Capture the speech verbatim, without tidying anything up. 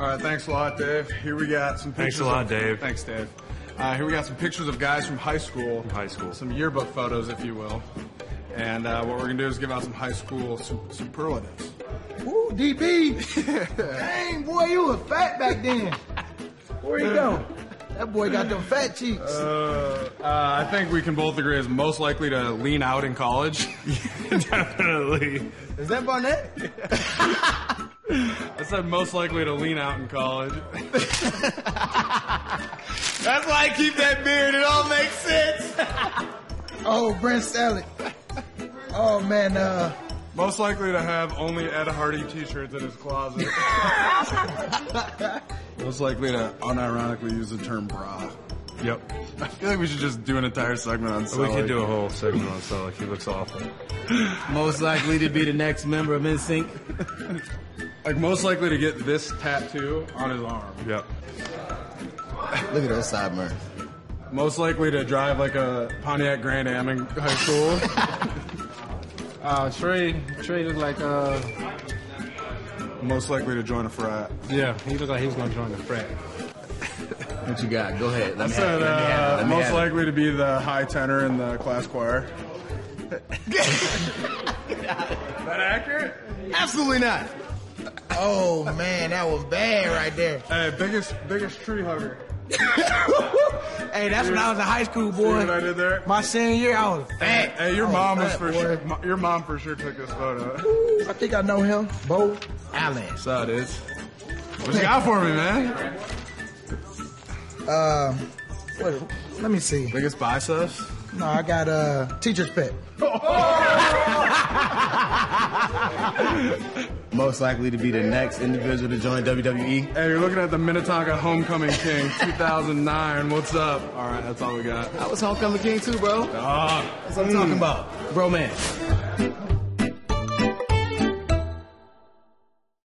All right, thanks a lot, Dave. Here we got some pictures. Thanks a lot, of, Dave. Thanks, Dave. Uh, here we got some pictures of guys from high school. From high school. Some yearbook photos, if you will. And uh, what we're going to do is give out some high school su- superlatives. Ooh, D B. Dang, boy, you was fat back then. Where you go? That boy got them fat cheeks. Uh, uh, I think we can both agree is most likely to lean out in college. Definitely. Is that Barnett? I said most likely to lean out in college. That's why I keep that beard. It all makes sense. Oh, Brent Staley. Oh, man. Uh, Most likely to have only Ed Hardy t-shirts in his closet. Most likely to unironically use the term bra. Yep. I feel like we should just do an entire segment on Sully. We could do a whole segment on Sully. He looks awful. Most likely to be the next member of N Sync. Like, most likely to get this tattoo on his arm. Yep. Look at those sideburns. Most likely to drive like a Pontiac Grand Am in high school. Uh, Trey, Trey looked like, uh, Most likely to join a frat. yeah, he looked like he was going to join the frat. What you got? Go ahead. Let I me said have it. Let me have it. uh, Let me most have it. likely to be the high tenor in the class choir. That accurate? Absolutely not. oh, man, that was bad right there. Hey, biggest biggest tree hugger. Hey, that's when I was in high school, See boy. what I did there? My senior year, I was fat. Hey, your I mom was fat, for boy. sure. mo- Your mom for sure took this photo. I think I know him. Bo Allen. So it is. What you got for me, man? Um, what, let me see. Biggest biceps? No, I got uh, teacher's pet. Most likely to be the next individual to join W W E. Hey, you're looking at the Minnetonka Homecoming King two thousand nine. What's up? All right, that's all we got. I was homecoming king too, bro. Ah, That's what I'm talking about. Bro, man.